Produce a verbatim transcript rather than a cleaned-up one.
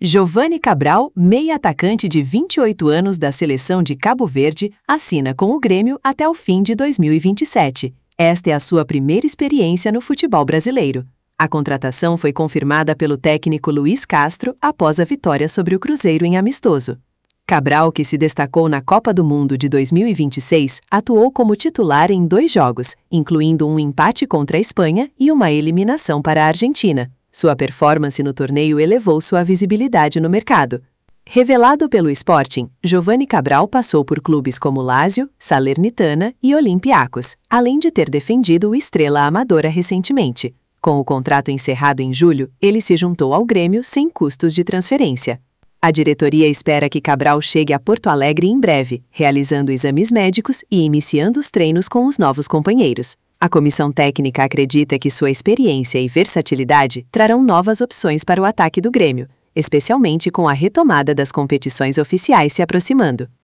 Giovani Cabral, meia atacante de vinte e oito anos da seleção de Cabo Verde, assina com o Grêmio até o fim de dois mil e vinte e sete. Esta é a sua primeira experiência no futebol brasileiro. A contratação foi confirmada pelo técnico Luiz Castro após a vitória sobre o Cruzeiro em amistoso. Cabral, que se destacou na Copa do Mundo de dois mil e vinte e seis, atuou como titular em dois jogos, incluindo um empate contra a Espanha e uma eliminação para a Argentina. Sua performance no torneio elevou sua visibilidade no mercado. Revelado pelo Sporting, Giovani Cabral passou por clubes como Lazio, Salernitana e Olympiacos, além de ter defendido o Estrela Amadora recentemente. Com o contrato encerrado em julho, ele se juntou ao Grêmio sem custos de transferência. A diretoria espera que Cabral chegue a Porto Alegre em breve, realizando exames médicos e iniciando os treinos com os novos companheiros. A comissão técnica acredita que sua experiência e versatilidade trarão novas opções para o ataque do Grêmio, especialmente com a retomada das competições oficiais se aproximando.